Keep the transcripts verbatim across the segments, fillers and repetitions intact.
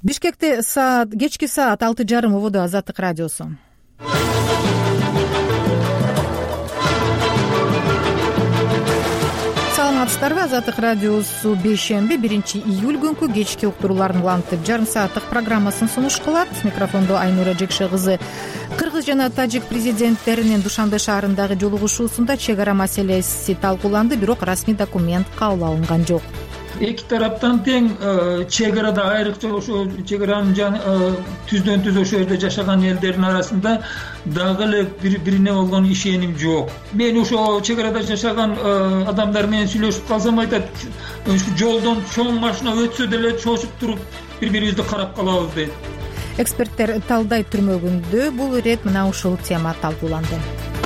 Бишкекте саат кечки саат алты жарым ободо Азаттык радиосу. Саламатсыздарбы? Азаттык радиосу бейшемби биринчи июль күнкү кечки уктурууларын улантып жарым сааттык программасын сунуш кылат. Микрофондо Айнура Жекше кызы. Кыргыз жана тажик президенттеринин Душанбе шаарындагы жолугушуусунда чек ара маселеси талкууланды, бирок расмий документ кабыл алынган жок. Эки тараптан тең чек арада айрыкча ошо чек аранын түздөн түз ошол жерде жашаган элдердин арасында дагы эле бири-бирине болгон ишеним жок. Мен ошо чек арада жашаган адамдар менен сүйлөшүп калсам айтат, жолдон чоң машина өтсө деле чочуп туруп бири-бирибизди карап калабыз дейт. Эксперттер талдай түрмөгүндө бул ирет мына ушул тема талкууланды.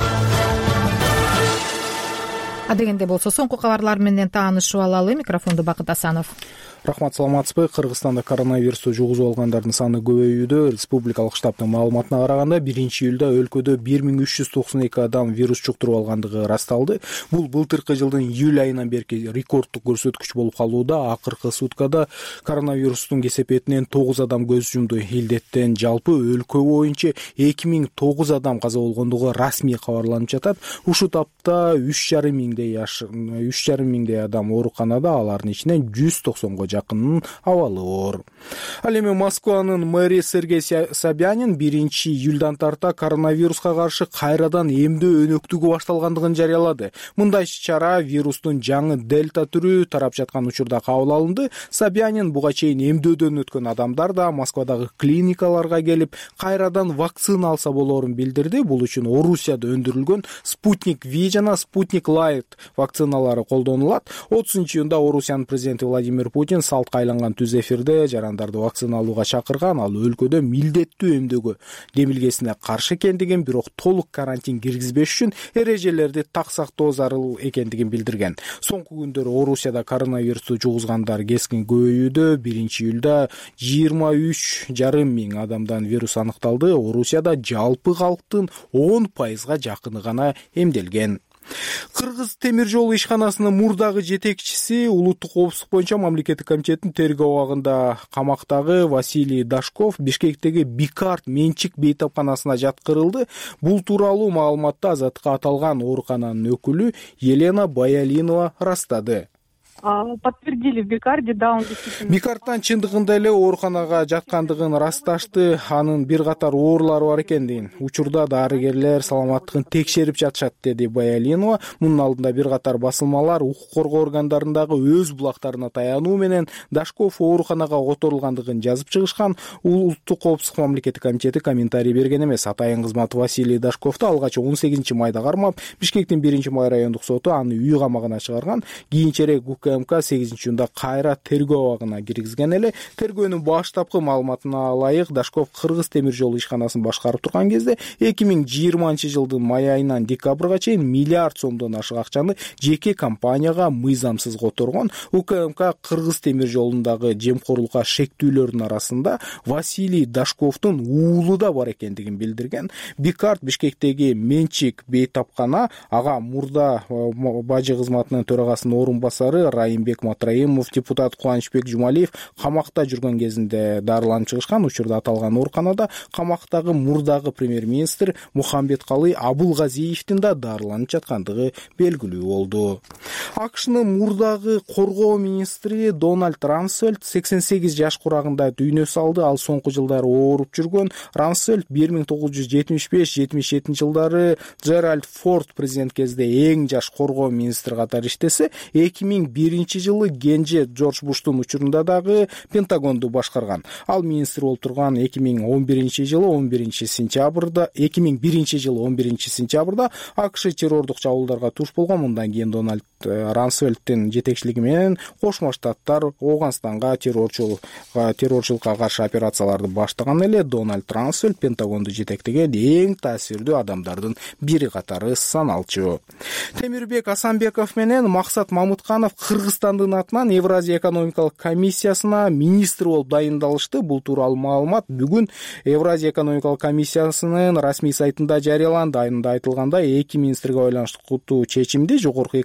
Адегенде болсо соңку кабарлар менен таанышып алалы. Микрофонду Бакыт Асанов. Рахмат, саламатсызбы? Кыргызстанда коронавирусту жугузуп алгандардын саны көбөйүүдө. Республикалык штабтын маалыматына караганда биринчи июлда өлкөдө бир миң үч жүз токсон эки адам вирус жуктуруп алгандыгы ырасталды. Бул былтыркы жылдын июль айынан берки рекорддук көрсөткүч болуп калууда. Акыркы суткада коронавирустун кесепетинен тогуз адам көз жумду. Илдеттен жалпы өлкө боюнча эки миң тогуз адам каза болгондугу расмий кабарланып жатат. Ушул тапта үч жарым миңдей үч жарым миңдей адам ооруканада, алардын ичинен жүз токсонго жакынын абалы оор. Ал эми Москванын мэри Сергей Собянин биринчи июлдан тарта коронавируска каршы кайрадан эмдөө өнөктүгү башталгандыгын жарыялады. Мындай чара вирустун жаңы дельта түрү тарап жаткан учурда кабыл алынды. Собянин буга чейин эмдөөдөн өткөн адамдар да Москвадагы клиникаларга келип кайрадан вакцина алса болоорун билдирди. Бул үчүн Орусияда өндүрүлгөн Спутник Ви жана Спутник Лайт вакциналары колдонулат. отузунчу июнда Орусиянын президенти Владимир Путин салтка айланган түз эфирде жарандарды вакцина алууга чакырган. Ал өлкөдө милдеттүү эмдөөгө демилгесине каршы экендигин, бирок толук карантин киргизбеш үчүн эрежелерди так сактоо зарыл экендигин билдирген. Соңку күндөрү Орусияда коронавирусту жугузгандар кескин көбөйүүдө. Биринчи июлда жыйырма үч жарым миң адамдан вирус аныкталды. Орусияда жалпы калктын он пайызга жакыны гана эмделген. Кыргыз темир жол ишканасынын мурдагы жетекчиси улуттук коопсуздук боюнча мамлекеттик комитеттин тергөө абагында камактагы Василий Дашков Бишкектеги Бикарт менчик бейтапканасына жаткырылды. Бул тууралуу маалыматты Азаттыкка аталган оорукананын өкүлү Елена Баялинова растады. Подтвердили в Бикарде, да, он действительно. Бикарттан чындыгында эле ооруканага жаткандыгын расташты. Анын бир катар оорлору бар экендигин, учурда дарыгерлер саламаттыгын текшерип жатышат, деди Баялинова. Мунун алдында бир катар басылмалар укук коргоо органдарындагы өз булактарына таянуу менен Дашков ооруканага которулгандыгын жазып чыгышкан. Улуттук коопсуздук мамлекеттик комитети комментарий берген эмес. Атайын кызмат Василий Дашковду алгач он сегизинчи майда кармап, Бишкектин биринчи май райондук соту аны үй камагына чыгарган. Кийинчерээк МК сегизинчи июнда кайра тергөө абагына киргизген эле. Тергөөнүн баштапкы маалыматына ылайык, Дашков Кыргыз темир жол ишканасын башкарып турган кезде эки миң жыйырманчы жылдын май айынан декабрга чейин миллиард сомдон ашык акчаны жеке компанияга мыйзамсыз которгон. УКМК Кыргыз темир жолундагы жемкорлукка шектүүлөрдүн арасында Василий Дашковдун уулу да бар экендигин билдирген. Бикарт Бишкектеги менчик бейтапкана, ага мурда бажы кызматынын төрагасынын орун басары Райымбек Матраимов, депутат Кубанычбек Жумалиев камакта жүргөн кезинде дарыланып чыгышкан. Учурда аталган ооруканада камактагы мурдагы премьер-министр Мухамбеткалый Абулгазиевдин да дарыланып жаткандыгы белгилүү болду. АКШнын мурдагы коргоо министри Дональд Рамсфельд сексен сегиз жаш курагында дүйнө салды. Ал соңку жылдары ооруп жүргөн. Рамсфельд бир миң тогуз жүз жетимиш беш жетимиш жетинчи жылдары Джеральд Форд президент кезде эң жаш коргоо министри катары иштесе, эки миң биринчи жылы Генже Джордж Буштун учурунда дагы Пентагонду башкарган. Ал министр болуп турган эки миң он биринчи жылы он биринчи сентябрда эки миң биринчи жылы он биринчи сентябрда АКШ террордук чабуулдарга туш болгон. Мындан кийин Дональд Рамсфельдтин жетекчилиги менен Кошмо Штаттар Ооганстанга террорчулукка террорчулукка каршы операцияларды баштаган эле. Дональд Рамсфельд Пентагонду жетектеген эң таасирдүү адамдардын бири катары саналчу. Темирбек Асанбеков менен Максат Мамытканов Кыргызстандын атынан Евразия экономикалык комиссиясына министр болуп дайындалышты. Бул тууралуу маалымат бүгүн Евразия экономикалык комиссиясынын расмий сайтында жарыяланды. Айында айтылгандай, эки министрге байланыштуу чечимди Жогорку экономикалык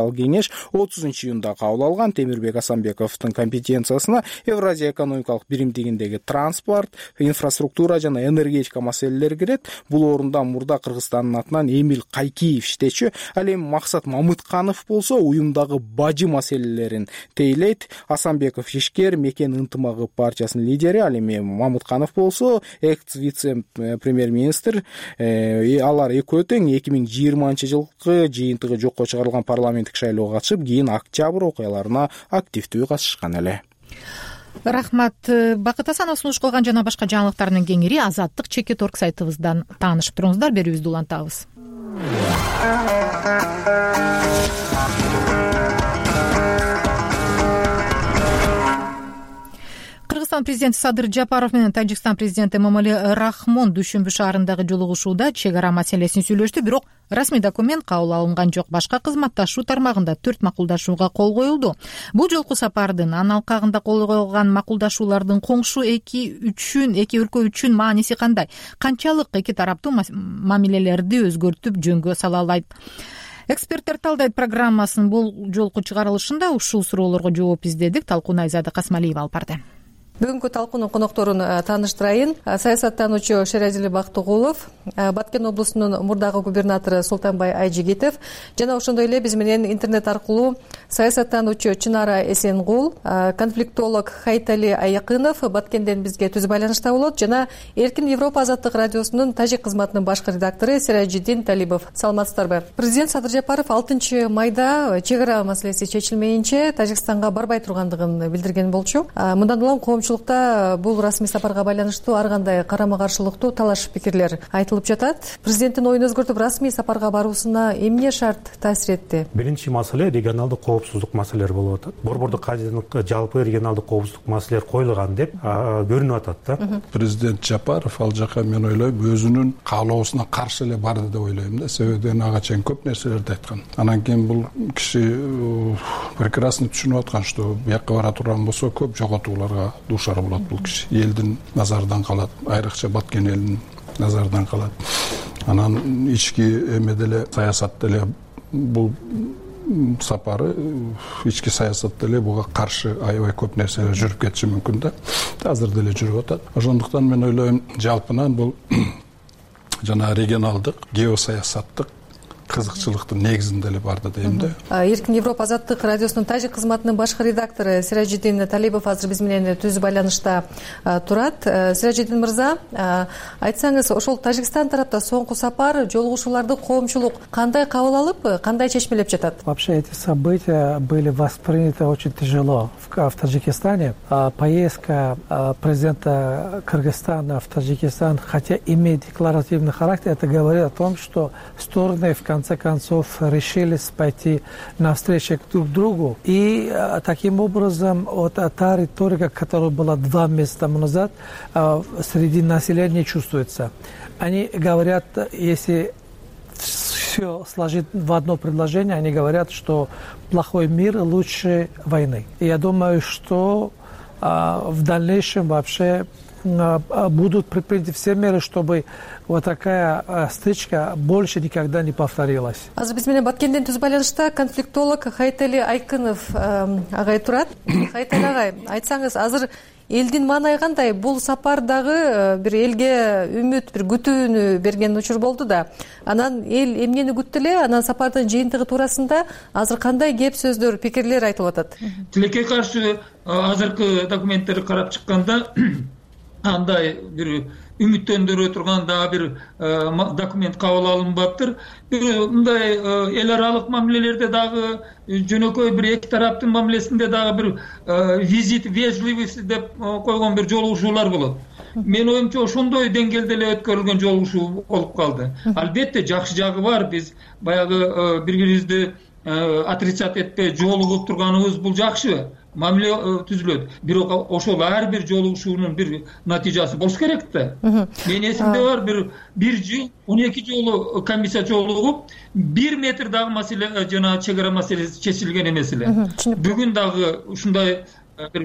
парламенталык кеңеш отузунчу июнда кабыл алган. Темирбек Асанбековдун компетенциясына Евразия экономикалык биримдигиндеги транспорт, инфраструктура жана энергетика маселелери кирет. Бул орунда мурда Кыргызстандын атынан Эмил Кайкиев иштечү. Ал эми Максат Мамытканов болсо уюмдагы бажы маселелерин тейлейт. Асанбеков ишкер, Мекен ынтымагы партиясынын лидери, ал эми Мамытканов болсо экс вице-премьер-министр. Алар экөө тең эки миң жыйырманчы жылкы жыйынтыгы жокко чыгарылган парламенттик шайлоого катышып, кийин октябрь окуяларына активдүү катышкан эле. Рахмат. Бакыт Асанов сунуш кылган жана башка жаңылыктардын кеңири Азаттык чекит орг сайтыбыздан таанышып туруңуздар. Берүүбүздү улантабыз. Кыргызстан президенти Садыр Жапаров менен Тажикстан президенти Эмомали Рахмон Дүйшөмбү шаарындагы жолугушууда чек ара маселесин сүйлөштү, бирок расмий документ кабыл алынган жок. Башка кызматташуу тармагында төрт макулдашууга кол коюлду. Бул жолку сапардын аналкагында кол коюлган макулдашуулардын коңшу эки үчүн эки өлкө үчүн мааниси кандай? Канчалык эки тараптуу мамилелерди өзгөртүп жөнгө сала алат? Эксперттер талдайт программасынын бул жолку чыгарылышында ушул суроолорго жооп издедик. Талкуу Айзада Касмалиева алып барды. Бүгүнкү талкуунун конокторун тааныштырайын. Саясаттануучу Шеразили Бактыгулов, Баткен облусунун мурдагы губернатору Султанбай Айжигитов жана ошондой эле биз менен интернет аркылуу саясаттануучу Чынара Эсенгул, конфликтолог Хайтали Аякынов Баткенден бизге түз байланышта болот жана Эркин Европа азаттык радиосунун тажик кызматынын башкы редактору Сиражиддин Талибов. Саламатсыздарбы? Президент Садыр Жапаров алтынчы майда чек ара маселеси чечилмейинче Тажикстанга барбай тургандыгын билдирген болчу. Мындан улам коомчулукта бул расмий сапарга байланыштуу ар кандай карама-каршылыктуу талаш пикирлер айтылып жатат. Президенттин оюн өзгөртүп расмий сапарга баруусуна эмне шарт таасир этти? Биринчи маселе регионалдык коопсуздук маселелери болуп атат. Борбордук кажылык жалпы регионалдык коопсуздук маселелер коюлган деп көрүнүп атат да. Президент Жапаров ал жака мен ойлойм өзүнүн каалоосуна каршы эле барды деп ойлойм да. Себеби ага чейин көп нерселерди айткан. Анан кийин бул киши прекрасно түшүнүп аткан, что бияка бара турган болсо көп жоготууларга душар болот бул киши. Элдин назардан калат, айрыкча Баткен элинин назардан калат. Анан ички эме деле саясат деле бул сапары ички саясат деле буга каршы аябай көп нерселер жүрүп кетиши мүмкүн да. Азыр деле жүрүп атат. Ошондуктан мен ойлойм жалпынан бул жана регионалдык, геосаясаттык кызыкчылыктын негизинде эле барды дейм да. Эркин Европа азаттык радиосунун тажик кызматынын башкы редактору Сиражиддин Талибов азыр биз менен түз байланышта турат. Сиражиддин мырза, айтсаңыз, ошол Тажикстан тарапта соңку сапар, жолугушууларды коомчулук кандай кабыл алып, кандай чечмелеп жатат? Вообще эти события были восприняты очень тяжело в Таджикистане. Поездка президента Кыргызстана в Таджикистан, хотя имеет декларативный характер, это говорит о том, что стороны в В конце концов решились пойти навстречу друг другу. И а, таким образом вот та риторика, которая была два месяца тому назад, а, среди населения чувствуется. Они говорят, если все сложить в одно предложение, они говорят, что плохой мир лучше войны. И я думаю, что а, в дальнейшем вообще будут предприняты все меры, чтобы вот такая стычка больше никогда не повторилась. Азыр биз менен Баткенден түз байланышта конфликтолог Хайтали Айкынов агай турат. Хайтали агай, айтсаңыз, азыр элдин маанайы кандай? Бул сапар дагы бир элге үмүт, бир күтүүнү берген учур болду да. Анан эл эмнени күттү эле? Анан сапардын жыйынтыгы туурасында азыр кандай кеп сөздөр, пикирлер айтылып атат? Тилекке каршы азыркы документтерди карап чыкканда андай бир үмүттөндүрө турган дагы бир документ кабыл алынбаптыр. Бир мындай эл аралык мамилелерде дагы жөнөкөй бир эки тараптын мамилесинде дагы бир визит вежливость деп койгон бир жолугушуулар болот. Мен оюмча ошондой деңгээлде эле өткөрүлгөн жолугушуу болуп калды. Албетте жакшы жагы бар. Биз баягы бири-бирибизди отрицать этпей жолугуп турганыбыз бул жакшы. Мамиле түзүлөт. Бирок ошол ар бир жолугушуунун бир натыйжасы болуш керек да. Мен эсимде бар, бир бир жыл он эки жолу комиссия жолугуп, бир метр дагы маселе жана чек ара маселеси чечилген эмес эле. Бүгүн дагы ушундай бир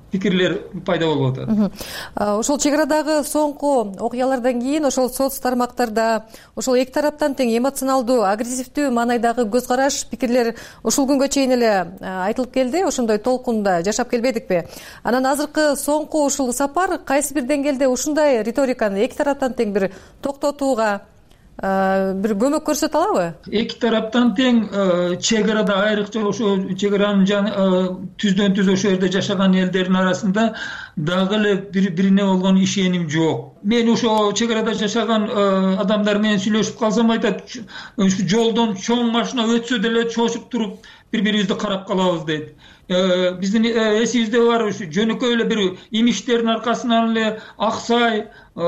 пикирлер пайда болуп атат. Ошол чек арадагы соңку окуялардан кийин ошол соц тармактарда ошол эки тараптан тең эмоционалдуу, агрессивдүү маанайдагы көз караш, пикирлер ушул күнгө чейин эле айтылып келди. Ошондой толкунда жашап келбедикпи? Анан азыркы соңку ушул сапар кайсы бир деңгээлде ушундай риториканы эки тараптан тең бир токтотууга бир көмөк көрсөтө алабы? Эки тараптан тең чек арада, айрыкча ошо чек аранын түздөн түз ошол жерде жашаган элдердин арасында дагы эле бири-бирине болгон ишеним жок. Мен ошо чек арада жашаган адамдар менен сүйлөшүп калсам айтат, ушу жолдон чоң машина өтсө деле чочуп туруп бири-бирибизди карап калабыз дейт. Биздин эсибизде бар, ушу жөнөкөй эле бир имиштердин аркасынан эле Аксай,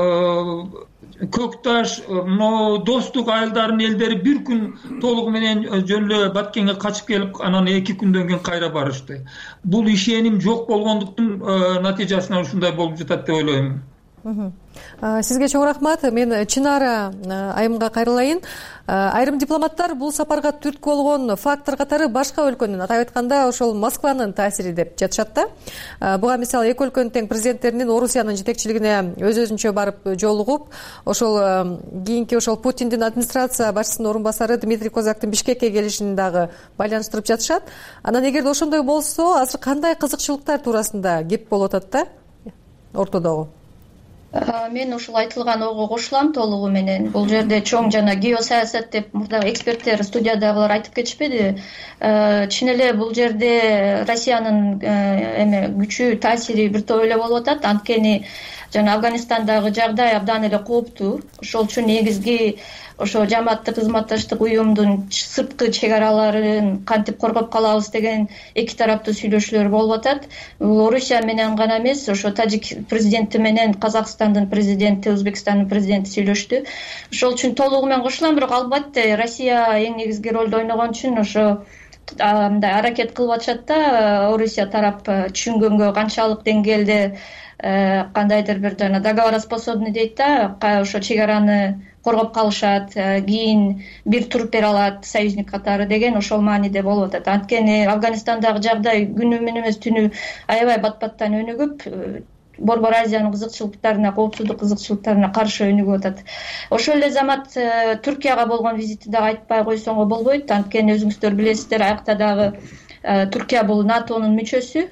Көкташ, достук айылдарынын элдери бир күн толугу менен жөн эле Баткенге качып келип, анан эки күндөн кийин кайра барышты. Бул ишеним жок болгондуктун натыйжасынан ушундай болуп жатат деп ойлойм. Сизге чоң рахмат. Мен Чынара айымга кайрылайын. Айрым дипломаттар бул сапарга түрткү болгон фактор катары башка өлкөнүн, атап айтканда ошол Москванын таасири деп жатышат да. Буга мисалы эки өлкөнүн тең президенттеринин Орусиянын жетекчилигине өз-өзүнчө барып жолугуп, ошол кийинки ошол Путиндин администрация башчысынын орун басары Дмитрий Козактын Бишкекке келишин дагы байланыштырып жатышат. Анан эгерде ошондой болсо, азыр кандай кызыкчылыктар туурасында кеп болуп атат да ортодогу? Мен ушул айтылган ого кошулам толугу менен. Бул жерде чоң жана геосаясат деп мурдагы эксперттер студиядагылар айтып кетишпеди? Чын эле бул жерде Россиянын эме күчү, таасири бир топ эле болуп атат. Анткени жана Афганистандагы жагдай абдан эле кооптуу. Ошол үчүн негизги ошо жамааттык кызматташтык уюмдун сырткы чек араларын кантип коргоп калабыз деген эки тараптуу сүйлөшүүлөр болуп атат. Бул Орусия менен гана эмес, ошо Тажик президенти менен Казакстандын президенти, Өзбекстандын президенти сүйлөштү. Ошол үчүн толугу менен кошулам, бирок албетте Россия эң негизги ролду ойногон үчүн ошо мындай аракет кылып атышат да. Орусия тарап түшүнгөнгө канчалык деңгээлде кандайдыр бир жана договороспособный дейт да, ошо чек араны коргоп калышат, кийин бир туруп бере алат союзник катары деген ошол мааниде болуп атат. Анткени Афганистандагы жагдай күнү менен эмес түнү аябай бат-баттан өнүгүп, Борбор Азиянын кызыкчылыктарына, коопсуздук кызыкчылыктарына каршы өнүгүп атат. Ошол эле замат Түркияга болгон визити дагы айтпай койсоңго болбойт. Анткени өзүңүздөр билесиздер, аякта дагы Түркия бул НАТОнун мүчөсү,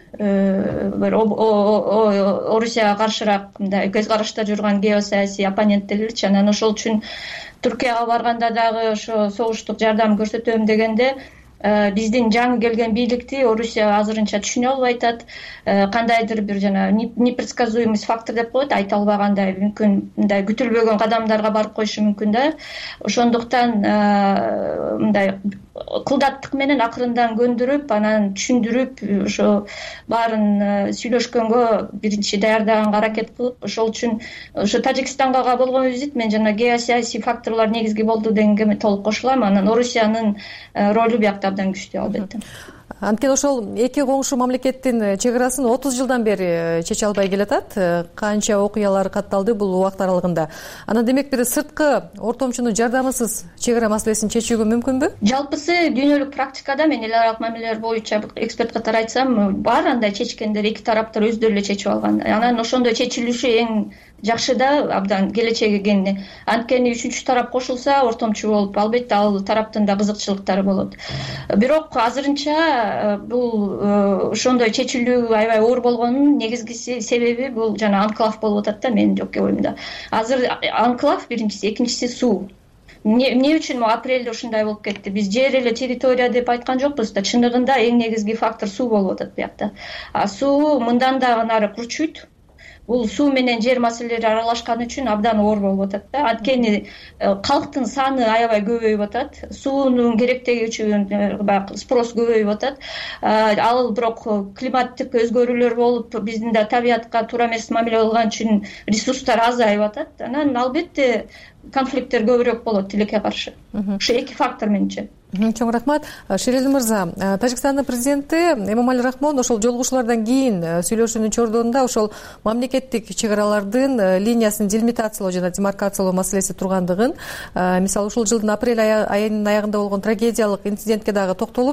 Орусияга каршыраак мындай көз карашта жүргөн геосаясий оппоненттерчи. Анан ошол үчүн Түркияга барганда дагы ошо согуштук жардам көрсөтөм дегенде биздин жаңы келген бийликти Орусия азырынча түшүнө албай атат. Кандайдыр бир жана непредсказуемость фактор деп коет, айта албагандай, мүмкүн мындай күтүлбөгөн кадамдарга барып коюшу мүмкүн да. Ошондуктан мындай кылдаттык менен акырындан көндүрүп, анан түшүндүрүп, ошо баарын сүйлөшкөнгө биринчи даярдаганга аракет кылып, ошол үчүн ошо Тажикстанга болгон визит мен жана геосаясий факторлор негизги болду дегенге толук кошулам. Анан Орусиянын ролу биякта абдан күчтүү албетте. Анткени ошол эки коңшу мамлекеттин чек арасын отуз жылдан бери чече албай келатат. Канча окуялар катталды бул убакыт аралыгында. Анан демек бир сырткы ортомчунун жардамысыз чек ара маселесин чечүүгө мүмкүнбү? Жалпысы дүйнөлүк практикада мен эл аралык мамилелер боюнча эксперт катары айтсам, бар андай чечкендер эки тараптар өздөрү эле чечип алган. Анан ошондой чечилиши эң жакшы да, абдан келечеги кеңине. Анткени үчүнчү тарап кошулса, ортомчу болуп, албетте ал тараптын да кызыкчылыктары болот. Бирок азырынча бул ошондой чечилүү аябай оор болгонунун негизги себеби бул жана анклав болуп атат да, менин жеке оюмда. Азыр анклав биринчиси, экинчиси суу. Эмне үчүн апрелде ушундай болуп кетти? Биз жер эле территория деп айткан жокпуз да, чындыгында эң негизги фактор суу болуп атат биякта. А суу мындан дагы нары курчуйт. Бул суу менен жер маселелери аралашкан үчүн абдан оор болуп атат да. Анткени калктын саны аябай көбөйүп атат. Суунун керектеги үчүн баягы спрос көбөйүп атат. Ал бирок климаттык өзгөрүүлөр болуп, биздин да табиятка туура эмес мамиле кылган үчүн ресурстар азайып атат. Анан албетте конфликттер көбүрөөк болот тилекке каршы. Ошо эки фактор менимче. Чоң рахмат. Шерели мырза, Тажикстандын президенти Эмомали Рахмон ошол жолугушуулардан кийин сүйлөшүүнүн чордонунда ошол мамлекеттик чек аралардын линиясын делимитациялоо жана демаркациялоо маселеси тургандыгын, мисалы ушул жылдын апрель айынын аягында болгон трагедиялык инцидентке дагы токтолуп,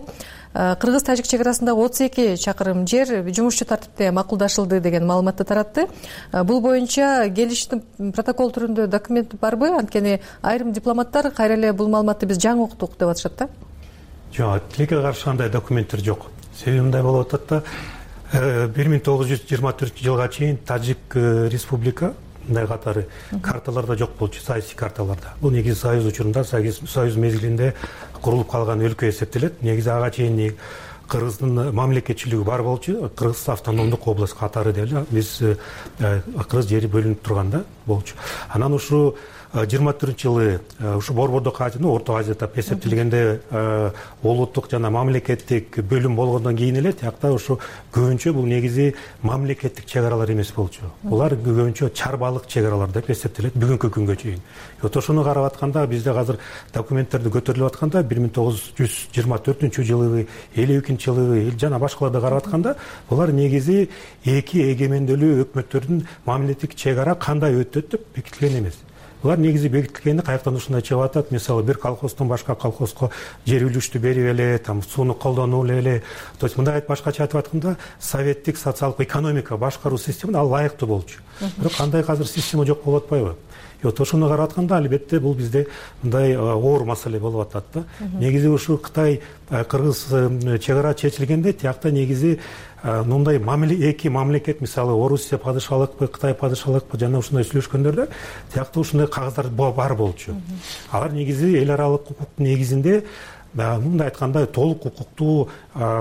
кыргыз тажик чек арасындагы отуз эки чакырым жер жумушчу тартипте макулдашылды деген маалыматты таратты. Бул боюнча келиштин протокол түрүндө документ барбы? Анткени айрым дипломаттар кайра эле бул маалыматты биз жаңы уктук деп атышат да. Жок, тилекке каршы андай документтер жок. Себеби мындай болуп атат да, бир миң тогуз жүз жыйырма төртүнчү жылга чейин Тажик республика мындай катары карталарда жок болчу, саясий карталарда. Бул негизи союз учурунда, союз мезгилинде курулуп калган өлкө эсептелет. Негизи ага чейин Кыргыздын мамлекетчилиги бар болчу, Кыргыз автономдук область катары деп эле биз Кыргыз жери бөлүнүп турганда болчу. Анан ушу жыйырма төртүнчү жылы ушу Борбордук Азия, Орто Азияда эсептелгенде улуттук жана мамлекеттик бөлүм болгондон кийин эле тиякта ушу көбүнчө бул негизи мамлекеттик чек аралар эмес болчу. Булар көбүнчө чарбалык чек аралар деп эсептелет бүгүнкү күнгө чейин. Вот ошону карап атканда бизде азыр документтерди көтөрүлүп атканда бир миң тогуз жүз жыйырма төртүнчү жылы, элүү экинчи жылы жана башкаларды карап атканда булар негизи эки эгемендүүлүү өкмөттөрдүн мамлекеттик чек ара кандай өтөт деп бекитилген эмес. Булар негизи бекитилгени каяктан ушундай чыгып атат. Мисалы бир колхоздон башка колхозго жер үлүштү берип эле, там сууну колдонуп эле. То есть мындай башкача айтып атканда советтик социалдык экономика башкаруу системасына ал ылайыктуу болчу. Бирок кандай азыр система жок болуп атпайбы? Вот ошону карап атканда албетте бул бизде мындай оор маселе болуп атат да. Негизи ушу Кытай Кыргыз чек ара чечилгенде тиякта негизи мындай эки мамлекет, мисалы Орусия падышалыкпы, Кытай падышалыкпы жана ушундай сүйлөшкөндөрдө тиякта ушундай кагаздар бар болчу. Алар негизи эл аралык укуктун негизинде мындай айтканда толук укуктуу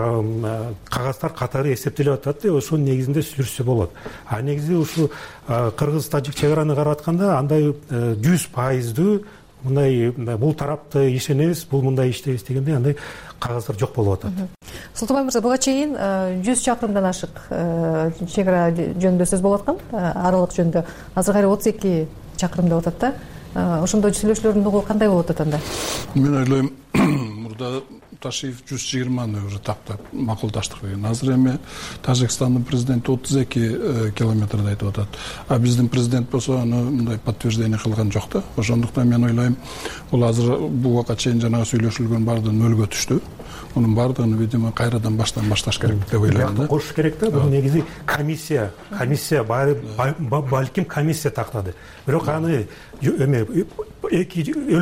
кагаздар катары эсептелип атат да, ошонун негизинде сүйлөшсө болот. А негизи ушу Кыргыз тажик чек араны карап атканда андай жүз пайыздуу мындай бул тарапты ишенебиз, бул мындай иштейбиз дегендей андай кагаздар жок болуп атат. Султанбай мырза, буга чейин жүз чакырымдан ашык чек ара жөнүндө сөз болуп аткан, аралык жөнүндө. Азыр кайра отуз эки чакырым деп атат да. Ошондой сүйлөшүүлөрдүн угу кандай болуп атат анда? Мен ойлойм, мурда Ташиев жүз жыйырманы уже таптап макулдаштык деген. Азыр эми Тажикстандын президенти отуз эки километрди айтып атат. А биздин президент болсо аны мындай подтверждение кылган жок да. Ошондуктан мен ойлойм, бул азыр буга чейин жанагы сүйлөшүлгөн баардыгы нөлгө түштү. Мунун баардыгын, видимо, кайрадан баштан башташ керек деп ойлойм да. Кош керек да. Бул негизи комиссия, комиссия балким комиссия тактады. Бирок аны эме эки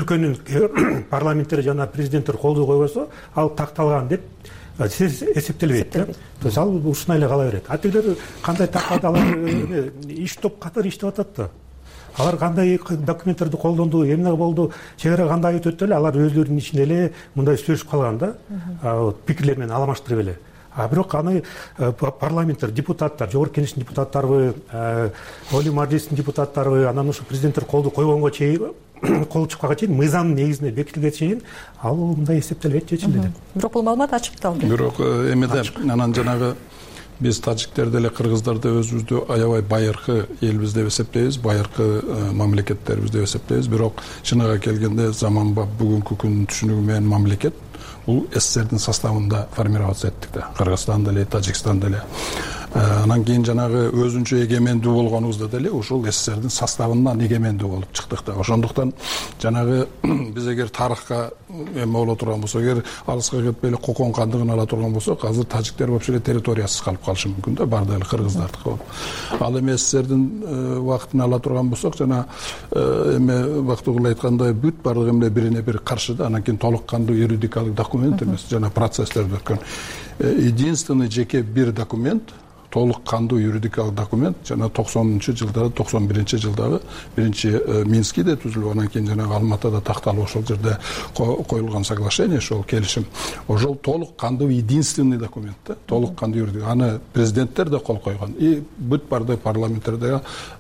өлкөнүн парламенттери жана президенттер колдоо койбосо, ал такталган деп эсептелбейт да. То есть ал ушундай эле кала берет. А тигилер кандай тактады, алар иш топ катары иштеп атат да. Алар кандай документтерди колдонду, эмне болду, чек ара кандай өтөт эле, алар өздөрүнүн ичинде эле мындай сүйлөшүп калган да. Пикирлер менен аламаштырып эле. А бирок аны парламенттер, депутаттар, жогорку кеңештин депутаттарыбы, Олий Мажлистин депутаттарыбы, анан ушу президенттер колду койгонго чейин, кол чыкканга чейин, мыйзамдын негизинде бекитилгенге чейин ал мындай эсептелбейт, чечилди деп. Бирок бул маалымат ачык калды. Бирок эмеде анан жанагы биз тажиктерди эле кыргыздарды өзүбүздү аябай байыркы элбиз деп эсептейбиз, байыркы мамлекеттербиз деп эсептейбиз. Бирок чыныгы келгенде заманбап бүгүнкү күндүн түшүнүгү менен мамлекет бул СССРдин составында формироваться эттик да. Кыргызстанда эле, Тажикстанда эле. Анан кийин жанагы өзүнчө эгемендүү болгонубузда деле ушул СССРдин составынан эгемендүү болуп чыктык да. Ошондуктан жанагы биз эгер тарыхка эме боло турган болсок, эгер алыска кетпей эле кокон кандыгын ала турган болсок, азыр тажиктер вообще эле территориясыз калып калышы мүмкүн да, баардыгы эле кыргыздардыкы болуп. Ал эми СССРдин убактын ала турган болсок, жана эме Бактыгул айткандай бүт баардыгы эмне бирине бири каршы да, анан кийин толук кандуу юридикалык документ эмес, жана процесслерди өткөн. Единственный жеке бир документ, толук кандуу юридикалык документ жана токсонунчу жылдары, токсон биринчи жылдагы биринчи Минскиде түзүлүп, анан кийин жана Алматыда такталып ошол жерде коюлган соглашение, ошол келишим. Ошол толук кандуу единственный документ да, толук кандуу юридикалык. Аны президенттер да кол койгон, и бүт баардык парламенттерде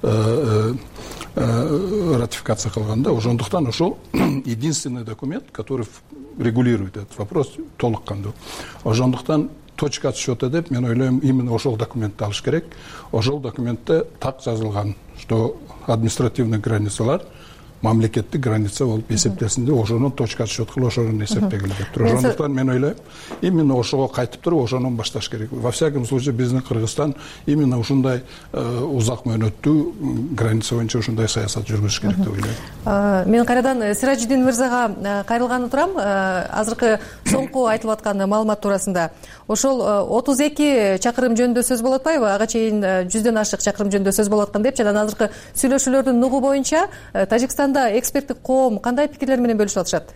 ратификация кылган да. Ошондуктан ошол единственный документ, который регулирует этот вопрос, толук кандуу. Ошондуктан точка отсчета деп мен ойлойм, именно ошол документти алыш керек. Ошол документте так жазылган, что административный границалар мамлекеттик граница болуп эсептелсин деп ошонун точка счеткылы ошонун эсептегиле деп тур. Ошондуктан мен ойлойм, именно ошого кайтып туруп ошонун башташ керек. Во всяком случае биздин Кыргызстан именно ушундай узак мөөнөттүү граница боюнча ушундай саясат жүргүзүш керек деп ойлойм. Мен кайрадан Сиражиддин мырзага кайрылганы турам. Азыркы соңку айтылып аткан маалымат туурасында ошол отуз эки чакырым жөнүндө сөз болуп атпайбы? Ага чейин жүздөн ашык чакырым жөнүндө сөз болуп аткан деп, жана азыркы сүйлөшүүлөрдүн нугу боюнча Тажикстанда эксперттик коом кандай пикирлер менен бөлүшүп атышат?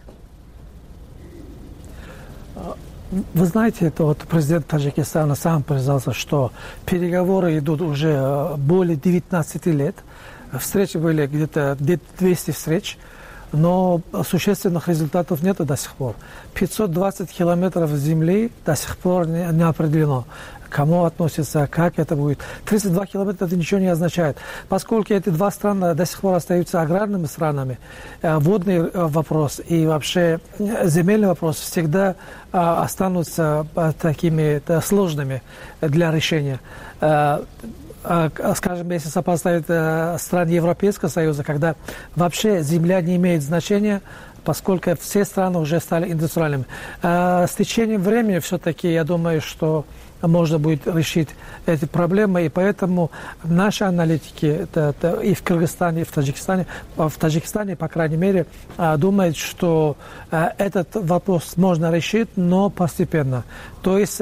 Вы знаете, это вот президент Таджикистана сам признался, что переговоры идут уже более девятнадцати лет. Встречи были где-то двести встреч, но существенных результатов нет до сих пор. пятьсот двадцать километров земли до сих пор не, не определено. Кому относится, как это будет. тридцать два километра это ничего не означает. Поскольку эти два страны до сих пор остаются аграрными странами, водный вопрос и вообще земельный вопрос всегда останутся такими сложными для решения. Скажем, если сопоставить страны Европейского Союза, когда вообще земля не имеет значения, поскольку все страны уже стали индустриальными. С течением времени все-таки, я думаю, что можно будет решить эти проблемы, и поэтому наши аналитики это, это и в Кыргызстане, и в Таджикистане, в Таджикистане, по крайней мере, думают, что этот вопрос можно решить, но постепенно. То есть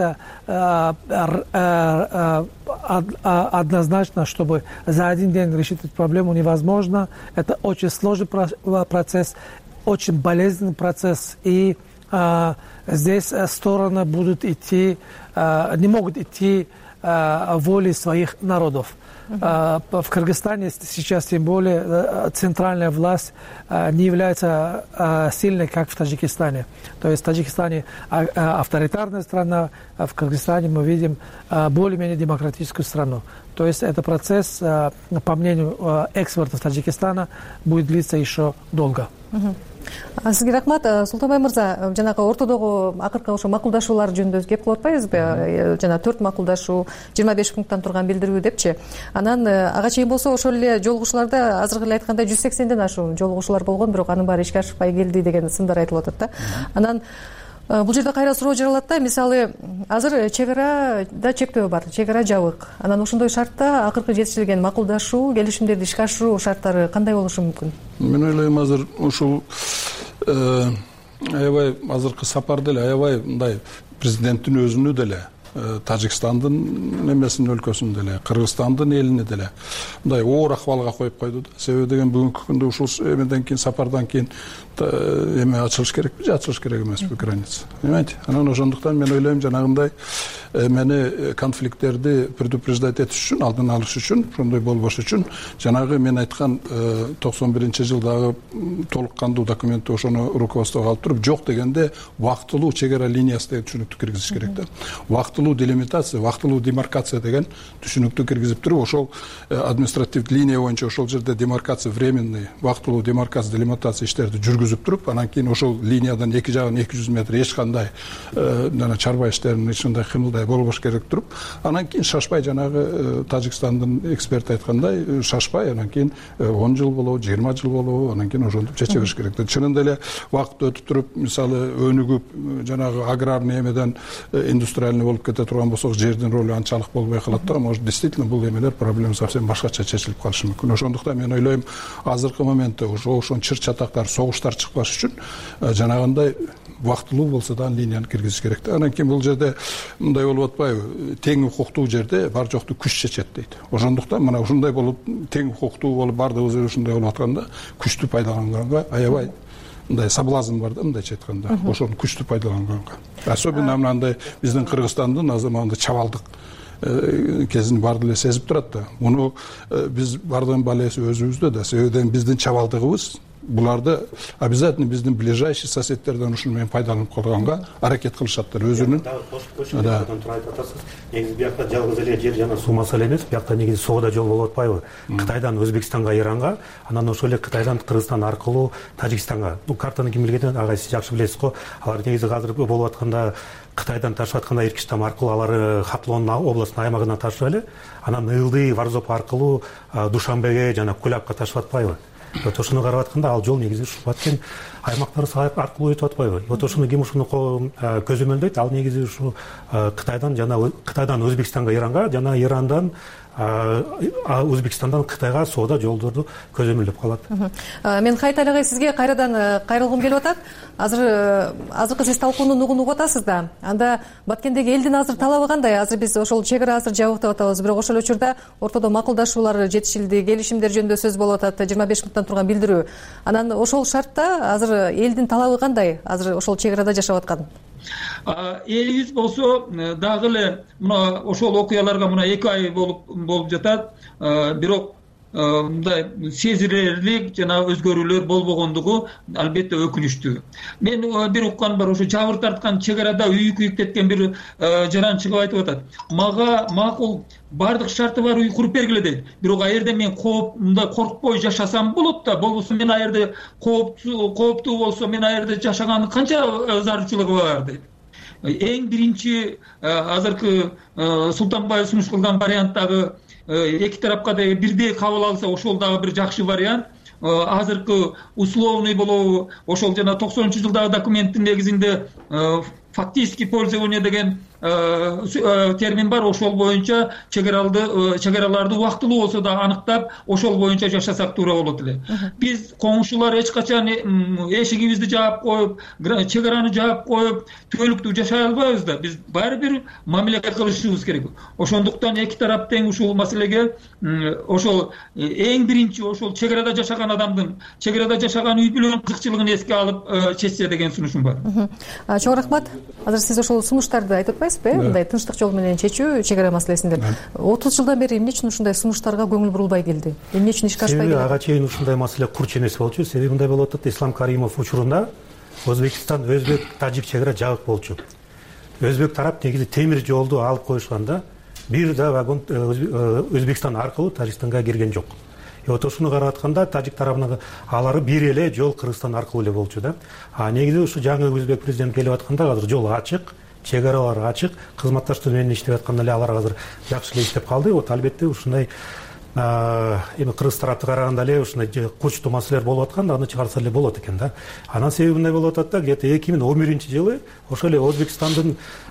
однозначно, чтобы за один день решить эту проблему невозможно. Это очень сложный процесс, очень болезненный процесс, и а, здесь стороны будут идти, а, не могут идти а, волей своих народов. Uh-huh. А, в Кыргызстане сейчас тем более а, центральная власть а, не является а, сильной, как в Таджикистане. То есть в Таджикистане а, а, авторитарная страна, а в Кыргызстане мы видим а, более-менее демократическую страну. То есть этот процесс, а, по мнению а, экспертов Таджикистана, будет длиться еще долго. Uh-huh. Сизге рахмат. Султанбай мырза, жанагы ортодогу акыркы ошо макулдашуулар жөнүндө кеп кылып атпайбызбы? Жана төрт макулдашуу, жыйырма беш пункттан турган билдирүү депчи. Анан ага чейин болсо ошол эле жолугушууларда азыркы эле айткандай жүз сексенден ашуун жолугушуулар болгон, бирок анын баары ишке ашпай келди деген сындар айтылып атат да. Анан бул жерде кайра суроо жаралат да. Мисалы, азыр чек арада чектөө бар, чек ара жабык. Анан ошондой шартта акыркы жетишилген макулдашуу, келишимдерди ишке ашыруу шарттары кандай болушу мүмкүн? Мен ойлойм, азыр ушул аябай азыркы сапарды эле аябай мындай президенттин өзүнү деле, Тажикстандын эмесинин өлкөсүн деле, Кыргызстандын элини деле мындай оор акыбалга коюп койду да. Себеби деген бүгүнкү күндө ушул эмеден кийин, сапардан кийин эме ачылыш керекпи же ачылыш керек эмеспи граница? Понимаете? Анан ошондуктан мен ойлойм, жанагындай эмени конфликттерди предупреждать этиш үчүн, алдын алыш үчүн, ошондой болбош үчүн жанагы мен айткан токсон биринчи жылдагы толук кандуу документти ошону руководствого алып туруп, жок дегенде убактылуу чек ара линиясы деген түшүнүктү киргизиш керек да. Убактылуу делимитация, убактылуу демаркация деген түшүнүктү киргизип туруп, ошол административдик линия боюнча ошол жерде демаркация, временный убактылуу демаркация, делимитация иштерди жүргүзүп туруп, анан кийин ошол линиядан эки жагын эки жүз метр эч кандай жана чарба иштеринин эч кандай кымылдай болбош керек туруп, анан кийин шашпай, жанагы Тажикстандын эксперти айткандай, шашпай, анан кийин он жыл болобу, жыйырма жыл болобу, анан кийин ошентип чече бериш керек. Чынында эле убакыт өтүп туруп, мисалы өнүгүп, жанагы аграрный эмеден индустриальный болуп кете турган болсок, жердин ролу анчалык болбой калат да. Может, действительно бул эмелер проблема совсем башкача чечилип калышы мүмкүн. Ошондуктан мен ойлойм, азыркы моментте ошо ошон чыр чатактар, согуштар чыкпаш үчүн жанагындай убактылуу болсо да линияны киргизиш керек да. Анан кийин бул жерде мындай болуп атпайбы? Тең укуктуу жерде бар жокту күч чечет дейт. Ошондуктан мына ушундай болуп, тең укуктуу болуп, бардыгыбыз эле ушундай болуп атканда, күчтү пайдаланганга аябай мындай соблазн бар да, мындайча айтканда, ошону күчтү пайдаланганга. Особенно мынандай биздин Кыргызстандын азаматында чабалдык кезин барды эле сезип турат да. Муну биз бардын балеси өзүбүздө да, себебен биздин чабалдыгыбыз буларды обязательно биздин ближайший соседтерден ушуну менен пайдаланып калганга аракет кылышаттыр. Өзүнүн да айтып атасыз. Негизи биякта жалгыз эле жер жана суу маселе эмес, биякта негизи соода жол болуп атпайбы? Кытайдан Өзбекстанга, Иранга, анан ошол эле Кытайдан Кыргызстан аркылуу Тажикстанга. Бул картаны ким билген, ага сиз жакшы билесиз го. Алар негизи азыр болуп атканда Кытайдан ташып атканда Иркиштам аркылуу алар Хатлон областынын аймагына ташып эле, анан Ылдый, Варзоп аркылуу Душанбеге жана Кулапка ташып атпайбы? вот ошону карап атканда ал жол негизи ушул Баткен аймактары аркылуу өтүп атпайбы? Вот ошону ким ушуну көзөмөлдөйт? Ал негизи ушу Кытайдан жана Кытайдан Өзбекстанга, Иранга жана Ирандан Өзбекстандан Кытайга соода жолдорду көзөмөлдөп калат. Мен Хайтай агай сизге кайрадан кайрылгым келип атат. Азыр азыркы сиз талкуунун угун угуп атасыз да. Анда Баткендеги элдин азыр талабы кандай? Азыр биз ошол чек ара азыр жабык деп атабыз. Бирок ошол учурда ортодо макулдашуулар жетишилди, келишимдер жөнүндө сөз болуп атат. жыйырма беш миңден турган билдирүү. Анан ошол шартта азыр элдин талабы кандай? Азыр ошол чек арада жашап аткан. Элибиз болсо дагы эле мына ошол окуяларга мына эки ай болуп болуп жатат. Бирок мындай сезилерлик жана өзгөрүүлөр болбогондугу албетте өкүнүчтүү. Мен бир уккан бар, ошо жабыр тарткан чек арада үй күйүктеткен бир жаран чыгып айтып атат. Мага макул бардык шарты бар үй куруп бергиле дейт. Бирок а жерде мен кооп мындай коркпой жашасам болот да. Болбосо мен а жерде кооптуу кооптуу болсо мен а жерде жашаганын канча зарылчылыгы бар дейт. Эң биринчи азыркы Султанбаев сунуш кылган варианттагы эки тарапка да бирдей кабыл алса ошол дагы бир жакшы вариант. Азыркы условный болобу, ошол жана токсонунчу жылдагы документтин негизинде фактический пользование деген термин бар. Ошол боюнча чегаралды чегараларды убактылуу болсо да аныктап, ошол боюнча жашасак туура болот эле. Биз коңшулар эч качан эшигибизди жаап коюп, чегараны жаап коюп, түбөлүктүү жашай албайбыз да. Биз баары бир мамиле кылышыбыз керек. Ошондуктан эки тарап тең ушул маселеге ошол эң биринчи ошол чегарада жашаган адамдын, чегарада жашаган үй бүлөнүн кызыкчылыгын эске алып чечсе деген сунушум бар. Чоң рахмат. Азыр сиз ошол сунуштарды айтып атпайсызбы, э? Мындай тынчтык жол менен чечүү чек ара маселесин деп. отуз жылдан бери эмне үчүн ушундай сунуштарга көңүл бурулбай келди? Эмне үчүн ишке ашпай келди? Себеби ага чейин ушундай маселе курч эмес болчу. Себеби мындай болуп атат, Ислам Каримов учурунда Өзбекстан, Өзбек, Тажик чек ара жабык болчу. Өзбек тарап негизи темир жолду алып коюшканда бир да вагон Өзбекстан аркылуу Тажикстанга кирген жок. Вот ошону карап атканда Тажик тарабынан алары бир эле жол Кыргызстан аркылуу эле болчу да. А негизи ушу жаңы Өзбек президент келип атканда азыр жол ачык, чек аралар ачык, кызматташтар менен иштеп атканда эле алар азыр жакшы эле иштеп калды. Вот албетте ушундай эми Кыргыз тарапты караганда эле ушундай курчтуу маселелер болуп атканда аны чыгарса эле болот экен да. Анан себеби мындай болуп атат да, где-то эки миң он биринчи жылы ошол эле Өзбекстандын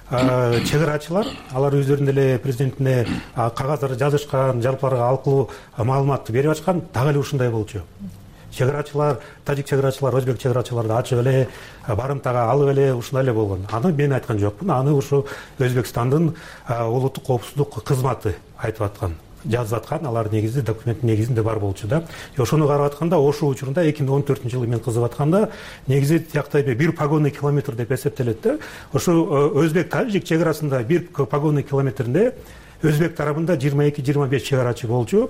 чек арачылар алар өздөрүнүн эле президентине кагаздар жазышкан, жалпыларга алкылуу маалыматты берип ачкан, дагы эле ушундай болчу. Чек арачылар, тажик чек арачылар, өзбек чек арачыларды ачып эле, барымтага алып эле ушундай эле болгон. Аны мен айткан жокмун, аны ушу Өзбекстандын улуттук коопсуздук кызматы айтып аткан. Жазып аткан, алар негизи документтин негизинде бар болчу да. Ошону карап атканда, ошол учурунда эки миң он төртүнчү жылы мен кызып атканда, негизи тиякта бир погонный километр деп эсептелет да. Ошо Өзбек Тажик чек арасында бир погонный километринде Өзбек тарабында жыйырма эки жыйырма беш чек арачы болчу.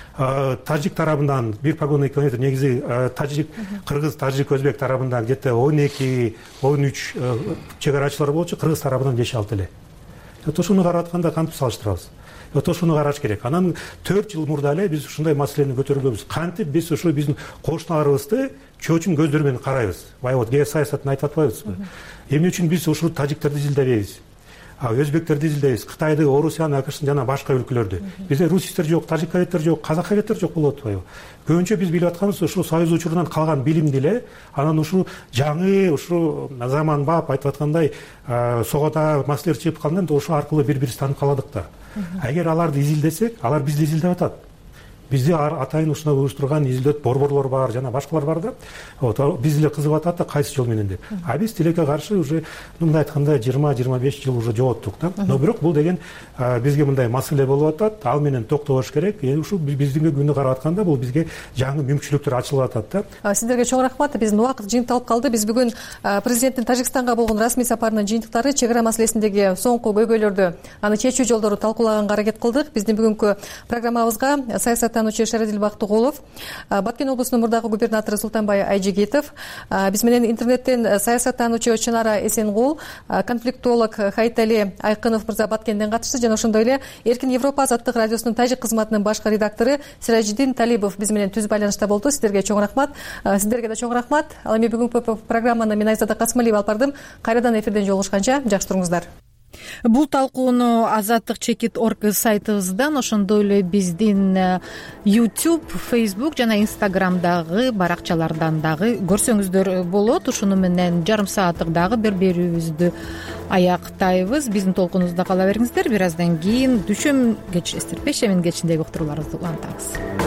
Тажик тарабынан бир погонный километр негизи Тажик, Кыргыз, Тажик, Өзбек тарабында где-то он эки он үч чек арачылар болчу, Кыргыз тарабынан беш алты эле. Ошону карап атканда кантип салыштырабыз? Вот ошону караш керек. Анан төрт жыл мурда эле биз ушундай маселени көтөргөнбүз. Кантип биз ушу биздин кошуналарыбызды чоочун көздөр менен карайбыз. Бай вот геосаясатын айтып атпайбызбы? Эмне үчүн биз ушу тажиктерди изилдебейбиз? Өзбектерди изилдейбиз, Кытайды, Орусияны, АКШны жана башка өлкөлөрдү. Бизде русийтер жок, тажиккалеттер жок, казаккалеттер жок болуп атпайбы? Көбүнчө биз билип атканыбыз ушу Союз учурунан калган билимди эле, анан ушу жаңы, ушу заманбап айтып аткандай согода маселелер чыгып калганда ошо аркылуу бири-бирибизди таанып каладык да. Эгер аларды изилдесек, алар бизди изилдеп атат. Бизде атайын ушундай уюштурган изилдөөт борборлор бар, жана башкалар бар да. Вот биз эле кызып атат да, кайсы жол менен деп. А биз тилекке каршы уже мындай айтканда жыйырма жыйырма беш жыл уже жооттук да. Но бирок бул деген бизге мындай маселе болуп атат, ал менен токтобош керек. Эми ушу биздин күнү карап атканда бул бизге жаңы мүмкүнчүлүктөр ачылып атат да. Сиздерге чоң рахмат. Биздин убакыт жыйынталып калды. Биз бүгүн президенттин Тажикстанга болгон расмий сапарынын жыйынтыктары, чек ара маселесиндеги соңку көйгөйлөрдү, аны чечүү жолдору талкуулаганга аракет кылдык. Биздин бүгүнкү программабызга саясаттануучу Шеразил Бактыгулов, Баткен облусунун мурдагы губернатору Султанбай Айжигитов, биз менен интернеттен саясаттануучу Чынара Эсенгул, конфликтолог Хайтали Айкынов мырза Баткенден катышты, жана ошондой эле Эркин Европа азаттык радиосунун тажик кызматынын башкы редактору Сиражиддин Талибов биз менен түз байланышта болду. Сиздерге чоң рахмат. Сиздерге да чоң рахмат. Ал эми бүгүнкү программаны мен Айзада Касымалиева алып бардым. Кайрадан эфирден жолугушканча жакшы туруңуздар. Бул талкууну азаттык чекит орг сайтыбыздан, ошондой эле биздин YouTube, Facebook жана Instagramдагы баракчалардан дагы көрсөңүздөр болот. Ушуну менен жарым сааттык дагы бир берүүбүздү аяктайбыз. Биздин толкунубузда кала бериңиздер. Бир аздан кийин дүшөм кечиресиздер, пешемин кечиндеги уктурууларыбызды улантабыз.